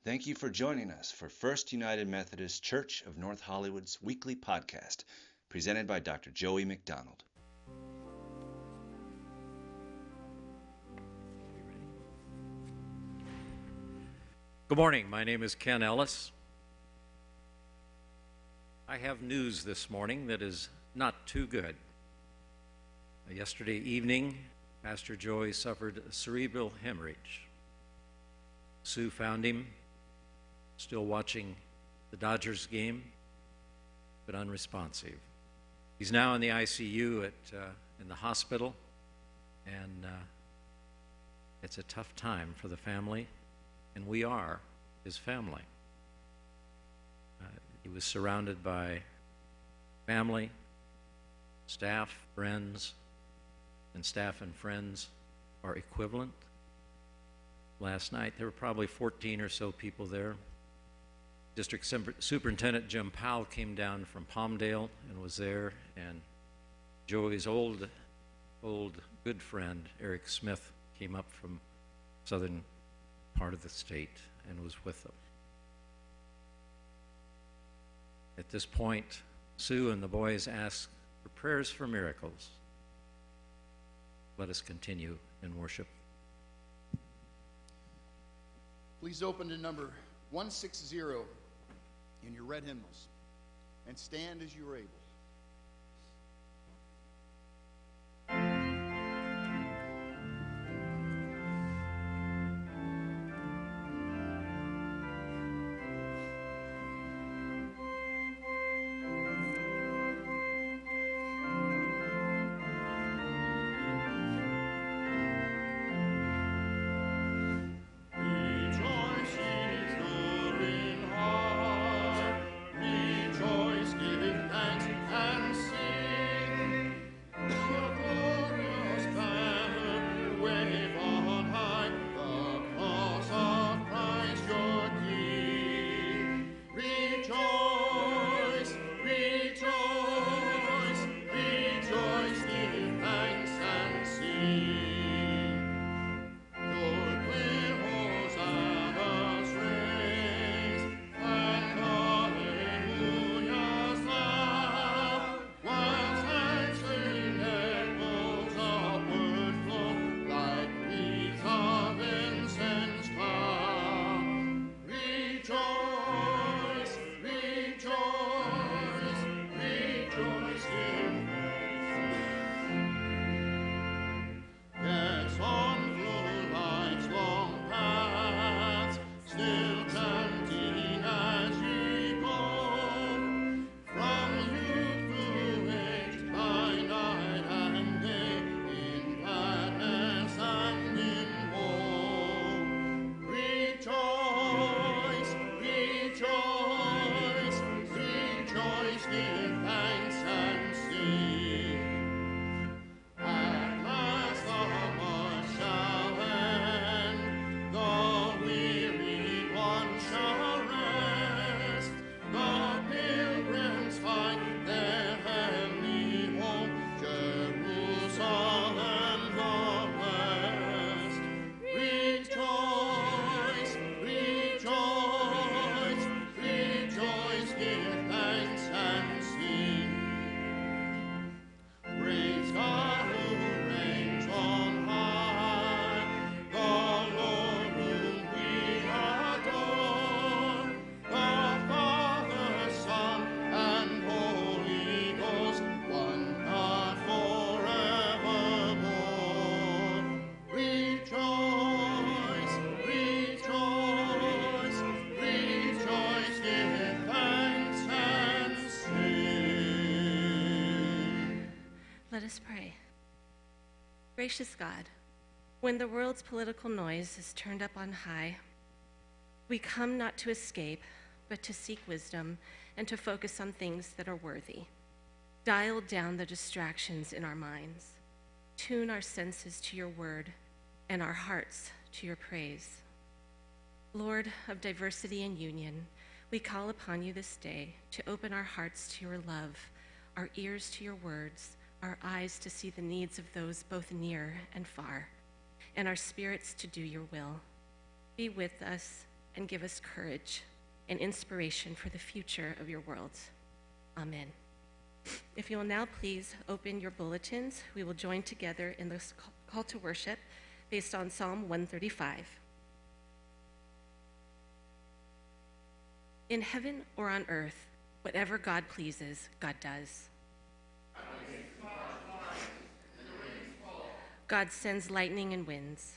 Thank you for joining us for First United Methodist Church of North Hollywood's weekly podcast, presented by Dr. Joey McDonald. Good morning. My name is Ken Ellis. I have news this morning that is not too good. Yesterday evening, Pastor Joey suffered a cerebral hemorrhage. Sue found him still watching the Dodgers game, but unresponsive. He's now in the ICU in the hospital, and it's a tough time for the family, and we are his family. He was surrounded by family, staff, friends, and staff and friends are equivalent. Last night, there were probably 14 or so people there. District Superintendent Jim Powell came down from Palmdale and was there, and Joey's old good friend, Eric Smith, came up from southern part of the state and was with them. At this point, Sue and the boys ask for prayers for miracles. Let us continue in worship. Please open to number 160 in your red hymnals and stand as you are able. Let us pray. Gracious God, when the world's political noise is turned up on high, we come not to escape, but to seek wisdom and to focus on things that are worthy. Dial down the distractions in our minds. Tune our senses to your word and our hearts to your praise. Lord of diversity and union, we call upon you this day to open our hearts to your love, our ears to your words, our eyes to see the needs of those both near and far, and our spirits to do your will. Be with us, and give us courage and inspiration for the future of your world. Amen. If you will now please open your bulletins, we will join together in this call to worship based on Psalm 135. In heaven or on earth, whatever God pleases, God does. God sends lightning and winds.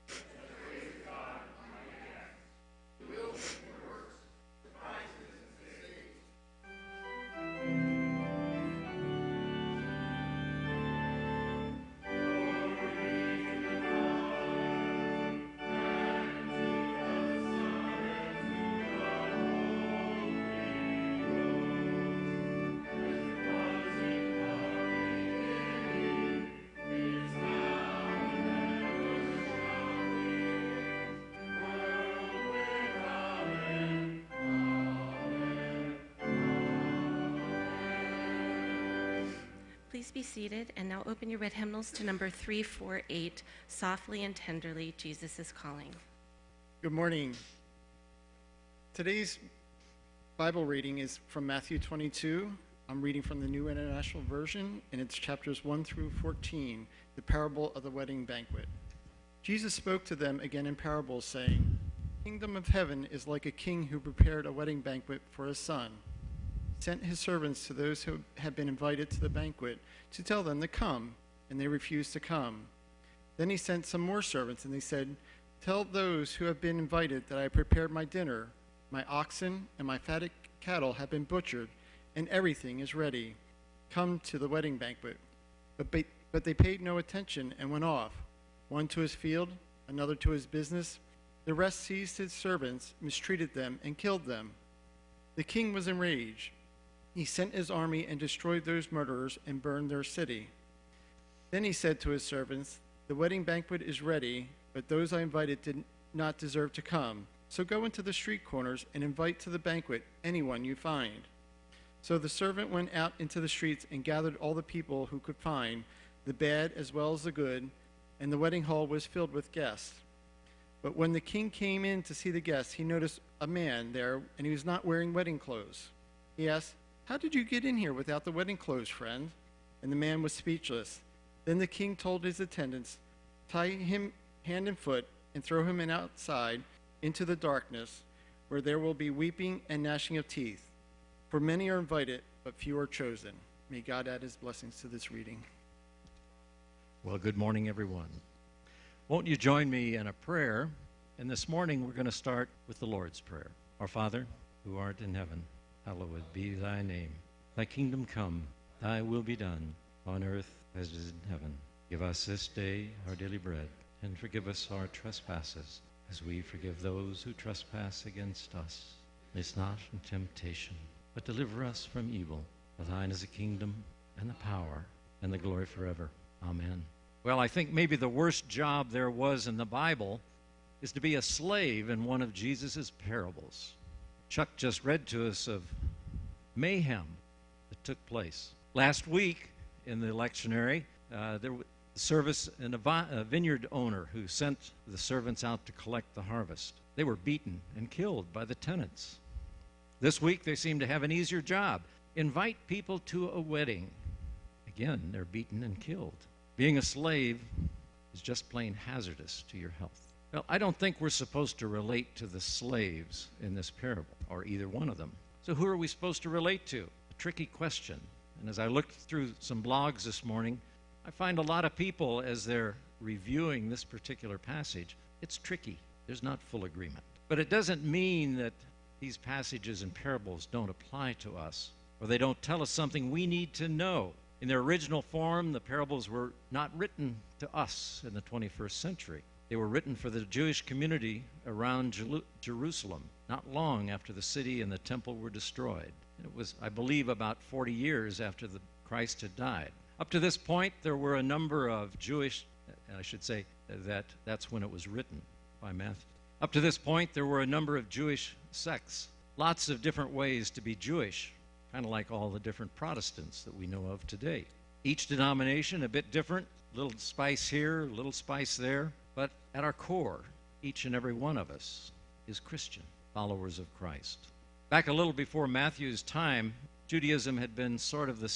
Please be seated and now open your red hymnals to number 348, Softly and Tenderly, Jesus is Calling. Good morning. Today's Bible reading is from Matthew 22. I'm reading from the New International Version, and it's chapters 1 through 14, the parable of the wedding banquet. Jesus spoke to them again in parables, saying, "The kingdom of heaven is like a king who prepared a wedding banquet for his son. Sent his servants to those who had been invited to the banquet to tell them to come, and they refused to come. Then he sent some more servants, and they said, 'Tell those who have been invited that I prepared my dinner. My oxen and my fatted cattle have been butchered, and everything is ready. Come to the wedding banquet.' But they paid no attention and went off, one to his field, another to his business. The rest seized his servants, mistreated them, and killed them. The king was enraged. He sent his army and destroyed those murderers and burned their city. Then he said to his servants, 'The wedding banquet is ready, but those I invited did not deserve to come. So go into the street corners and invite to the banquet anyone you find.' So the servant went out into the streets and gathered all the people who could find, the bad as well as the good, and the wedding hall was filled with guests. But when the king came in to see the guests, he noticed a man there, and he was not wearing wedding clothes. He asked, 'How did you get in here without the wedding clothes, friend?' And the man was speechless. Then the king told his attendants, 'Tie him hand and foot and throw him in outside into the darkness, where there will be weeping and gnashing of teeth. For many are invited, but few are chosen.'" May God add his blessings to this reading. Well, good morning, everyone. Won't you join me in a prayer? And this morning we're going to start with the Lord's Prayer. Our Father, who art in heaven, hallowed be thy name. Thy kingdom come, thy will be done, on earth as it is in heaven. Give us this day our daily bread, and forgive us our trespasses, as we forgive those who trespass against us. Lead us not into temptation, but deliver us from evil. For thine is the kingdom, and the power, and the glory forever. Amen. Well, I think maybe the worst job there was in the Bible is to be a slave in one of Jesus' parables. Chuck just read to us of mayhem that took place. Last week in the lectionary, there was a service in a vineyard owner who sent the servants out to collect the harvest. They were beaten and killed by the tenants. This week they seem to have an easier job. Invite people to a wedding. Again, they're beaten and killed. Being a slave is just plain hazardous to your health. Well, I don't think we're supposed to relate to the slaves in this parable, or either one of them. So who are we supposed to relate to? A tricky question. And as I looked through some blogs this morning, I find a lot of people, as they're reviewing this particular passage, it's tricky. There's not full agreement. But it doesn't mean that these passages and parables don't apply to us, or they don't tell us something we need to know. In their original form, the parables were not written to us in the 21st century. They were written for the Jewish community around Jerusalem, not long after the city and the temple were destroyed. It was, I believe, about 40 years after Christ had died. Up to this point, there were a number of Jewish, I should say that's when it was written by Matthew. Up to this point, there were a number of Jewish sects, lots of different ways to be Jewish, kind of like all the different Protestants that we know of today. Each denomination a bit different, little spice here, little spice there, but at our core, each and every one of us is Christian, followers of Christ. Back a little before Matthew's time, Judaism had been sort of the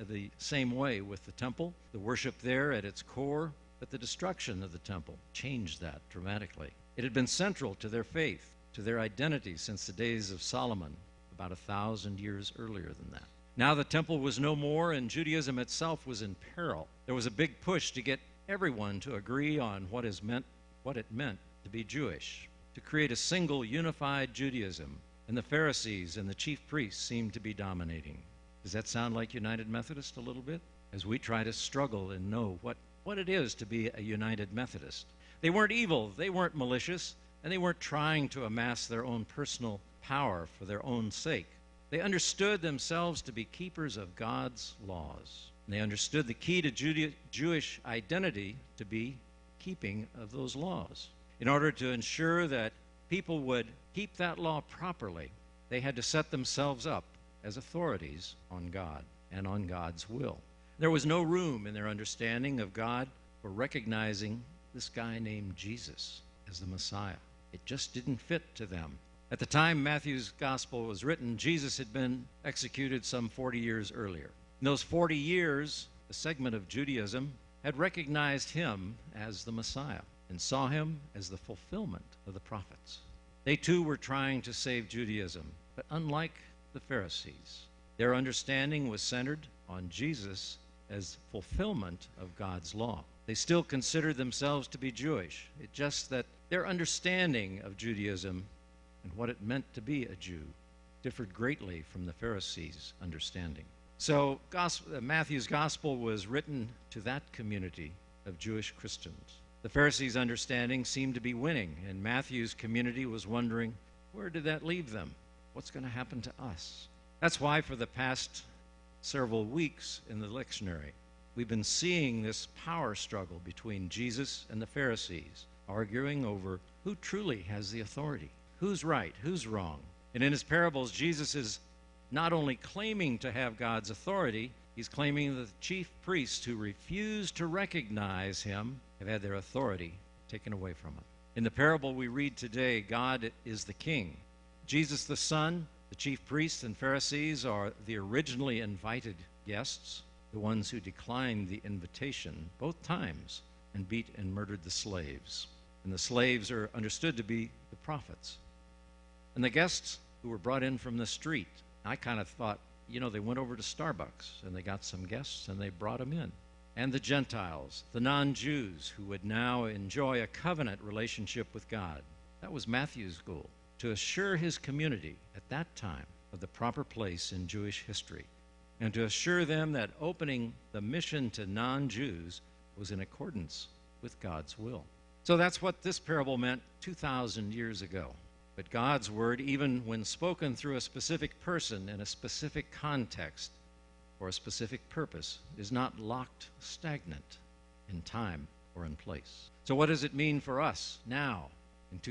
same way with the temple, the worship there at its core, but the destruction of the temple changed that dramatically. It had been central to their faith, to their identity since the days of Solomon, about 1,000 years earlier than that. Now the temple was no more, and Judaism itself was in peril. There was a big push to get everyone to agree on what it meant to be Jewish, to create a single unified Judaism, and the Pharisees and the chief priests seemed to be dominating. Does that sound like United Methodist a little bit? As we try to struggle and know what it is to be a United Methodist. They weren't evil, they weren't malicious, and they weren't trying to amass their own personal power for their own sake. They understood themselves to be keepers of God's laws. And they understood the key to Jewish identity to be keeping of those laws. In order to ensure that people would keep that law properly, they had to set themselves up as authorities on God and on God's will. There was no room in their understanding of God for recognizing this guy named Jesus as the Messiah. It just didn't fit to them. At the time Matthew's gospel was written, Jesus had been executed some 40 years earlier. In those 40 years, a segment of Judaism had recognized him as the Messiah and saw him as the fulfillment of the prophets. They too were trying to save Judaism, but unlike the Pharisees, their understanding was centered on Jesus as fulfillment of God's law. They still considered themselves to be Jewish. It's just that their understanding of Judaism and what it meant to be a Jew differed greatly from the Pharisees' understanding. So Matthew's gospel was written to that community of Jewish Christians. The Pharisees' understanding seemed to be winning, and Matthew's community was wondering, where did that leave them? What's going to happen to us? That's why for the past several weeks in the lectionary, we've been seeing this power struggle between Jesus and the Pharisees, arguing over who truly has the authority, who's right, who's wrong. And in his parables, Jesus is not only claiming to have God's authority, he's claiming that the chief priests who refuse to recognize him have had their authority taken away from them. In the parable we read today, God is the king. Jesus the Son, the chief priests and Pharisees are the originally invited guests, the ones who declined the invitation both times and beat and murdered the slaves. And the slaves are understood to be the prophets. And the guests who were brought in from the street, I kind of thought, they went over to Starbucks and they got some guests and they brought them in. And the Gentiles, the non-Jews who would now enjoy a covenant relationship with God. That was Matthew's goal, to assure his community at that time of the proper place in Jewish history, and to assure them that opening the mission to non-Jews was in accordance with God's will. So that's what this parable meant 2,000 years ago. But God's word, even when spoken through a specific person in a specific context or a specific purpose, is not locked stagnant in time or in place. So what does it mean for us now in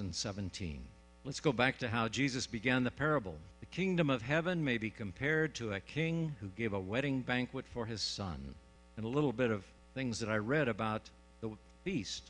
2017? Let's go back to how Jesus began the parable. The kingdom of heaven may be compared to a king who gave a wedding banquet for his son. And a little bit of things that I read about the feast.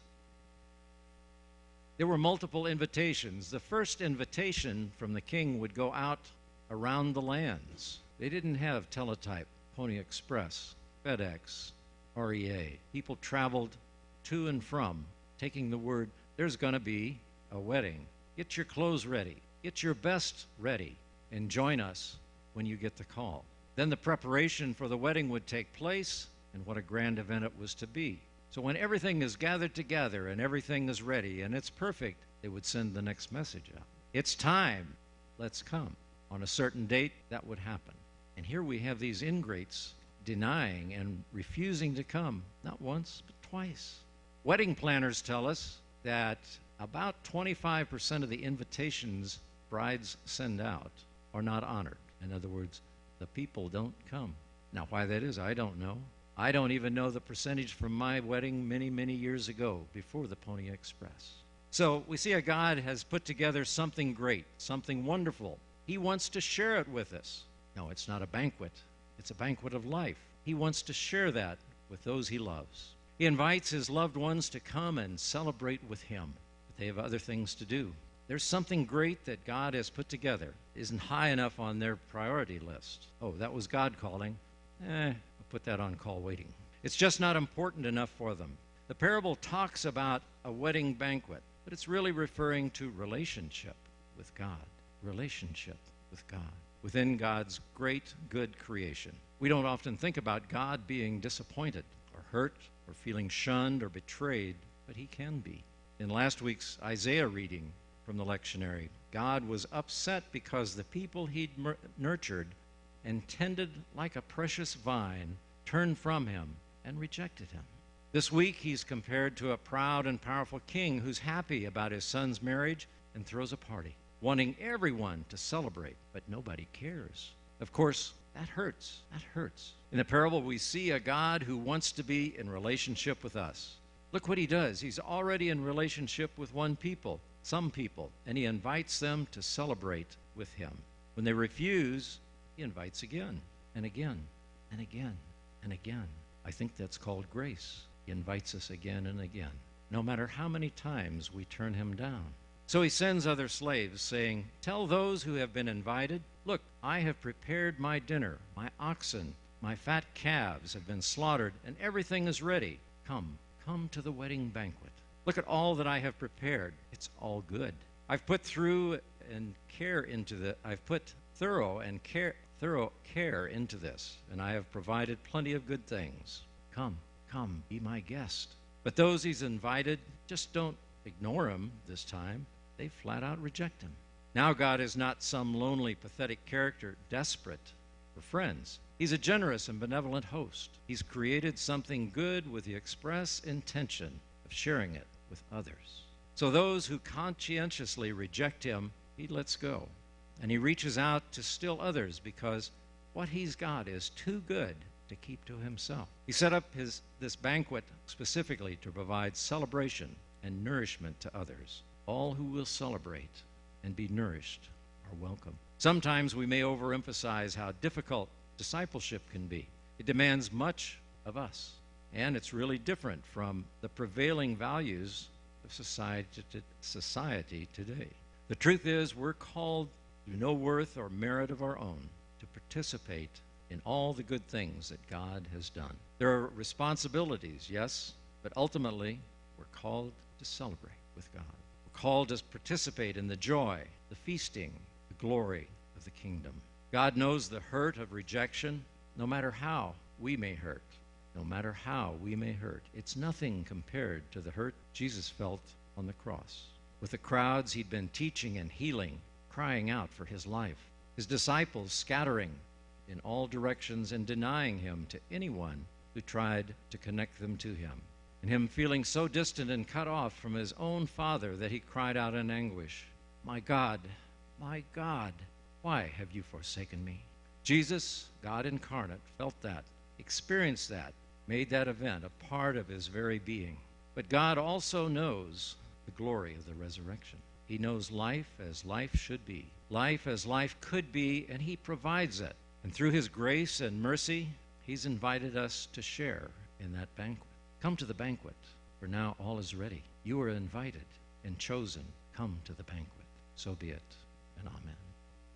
There were multiple invitations. The first invitation from the king would go out around the lands. They didn't have Teletype, Pony Express, FedEx, REA. People traveled to and from, taking the word, there's going to be a wedding. Get your clothes ready. Get your best ready. And join us when you get the call. Then the preparation for the wedding would take place, and what a grand event it was to be. So when everything is gathered together and everything is ready and it's perfect, they would send the next message out. It's time. Let's come. On a certain date, that would happen. And here we have these ingrates denying and refusing to come, not once, but twice. Wedding planners tell us that about 25% of the invitations brides send out are not honored. In other words, the people don't come. Now, why that is, I don't know. I don't even know the percentage from my wedding many, many years ago, before the Pony Express. So we see a God has put together something great, something wonderful. He wants to share it with us. No, it's not a banquet. It's a banquet of life. He wants to share that with those he loves. He invites his loved ones to come and celebrate with him. But they have other things to do. There's something great that God has put together. Isn't high enough on their priority list. Oh, that was God calling. I'll put that on call waiting. It's just not important enough for them. The parable talks about a wedding banquet, but it's really referring to relationship with God. Relationship with God. Within God's great, good creation. We don't often think about God being disappointed or hurt or feeling shunned or betrayed, but he can be. In last week's Isaiah reading from the lectionary, God was upset because the people he'd nurtured and tended like a precious vine turned from him and rejected him. This week he's compared to a proud and powerful king who's happy about his son's marriage and throws a party, wanting everyone to celebrate, but nobody cares. Of course, that hurts. That hurts. In the parable, we see a God who wants to be in relationship with us. Look what he does. He's already in relationship with some people, and he invites them to celebrate with him. When they refuse, he invites again and again and again and again. I think that's called grace. He invites us again and again, no matter how many times we turn him down. So he sends other slaves, saying, "Tell those who have been invited, look, I have prepared my dinner. My oxen, my fat calves have been slaughtered, and everything is ready. Come to the wedding banquet. Look at all that I have prepared. It's all good. I've put thorough care into this, and I have provided plenty of good things. Come, be my guest." But those he's invited just don't ignore him this time. They flat out reject him. Now God is not some lonely, pathetic character desperate for friends. He's a generous and benevolent host. He's created something good with the express intention of sharing it with others. So those who conscientiously reject him, he lets go. And he reaches out to still others because what he's got is too good to keep to himself. He set up this banquet specifically to provide celebration and nourishment to others. All who will celebrate and be nourished are welcome. Sometimes we may overemphasize how difficult discipleship can be. It demands much of us, and it's really different from the prevailing values of society today. The truth is, we're called through no worth or merit of our own to participate in all the good things that God has done. There are responsibilities, yes, but ultimately we're called to celebrate with God. We're called to participate in the joy, the feasting, the glory of the kingdom. God knows the hurt of rejection, no matter how we may hurt. No matter how we may hurt. It's nothing compared to the hurt Jesus felt on the cross. With the crowds he'd been teaching and healing, crying out for his life. His disciples scattering in all directions and denying him to anyone who tried to connect them to him. And him feeling so distant and cut off from his own Father that he cried out in anguish, my God, why have you forsaken me?" Jesus, God incarnate, felt that, experienced that, made that event a part of his very being. But God also knows the glory of the resurrection. He knows life as life should be, life as life could be, and he provides it. And through his grace and mercy, he's invited us to share in that banquet. Come to the banquet, for now all is ready. You are invited and chosen. Come to the banquet. So be it, and amen.